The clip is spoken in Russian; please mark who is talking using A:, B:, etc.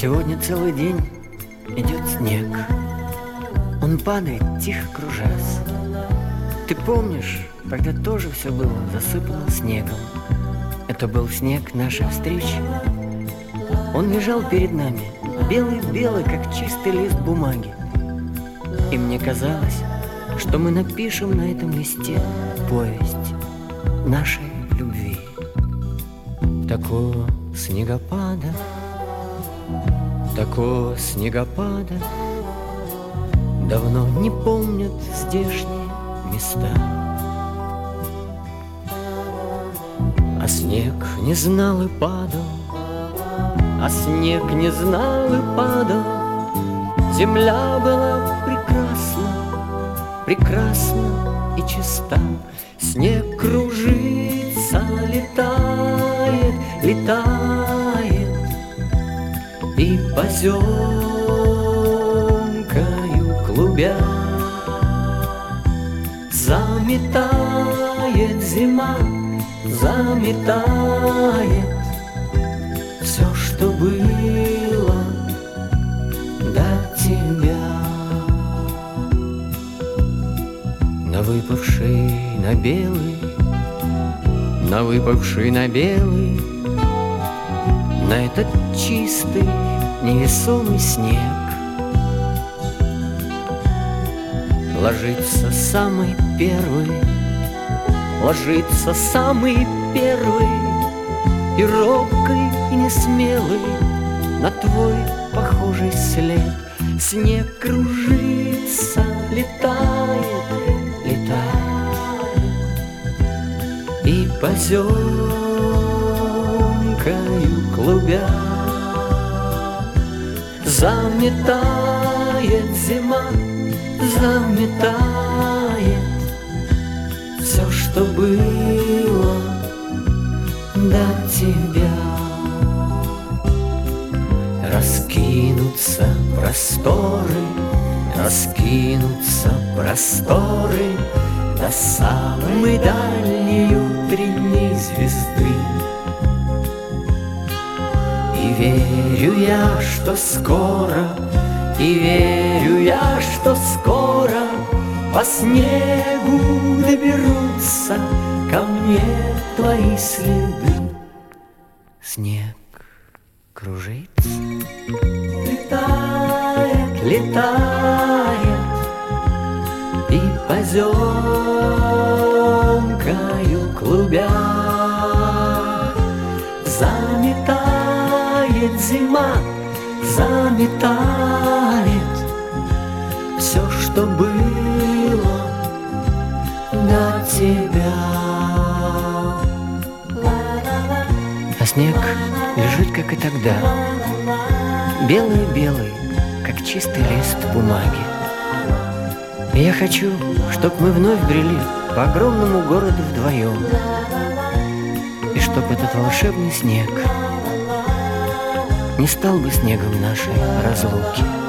A: Сегодня целый день идет снег. Он падает, тихо кружась. Ты помнишь, когда тоже все было засыпано снегом? Это был снег нашей встречи. Он лежал перед нами, белый-белый, как чистый лист бумаги. И мне казалось, что мы напишем на этом листе повесть нашей любви. Такого снегопада давно не помнят здешние места. А снег не знал и падал, Земля была прекрасна и чиста. Снег кружится, летает и поземкою клубя заметает зима, заметает все, что было до тебя. На выпавший на белый, на этот чистый невесомый снег ложится самый первый и робкий, и несмелый на твой похожий след. Снег кружится, летает и поземкою клубя заметает зима, заметает все, что было до тебя. Раскинутся просторы до самой дальней утренней звезды. И верю я, что скоро по снегу доберутся ко мне твои следы. Снег кружится, летает и поземкою клубя заметает зима, заметает все, что было до тебя. А снег лежит, как и тогда, белый-белый, как чистый лист бумаги. И я хочу, чтоб мы вновь брели по огромному городу вдвоем, и чтоб этот волшебный снег не стал бы снегом нашей разлуки.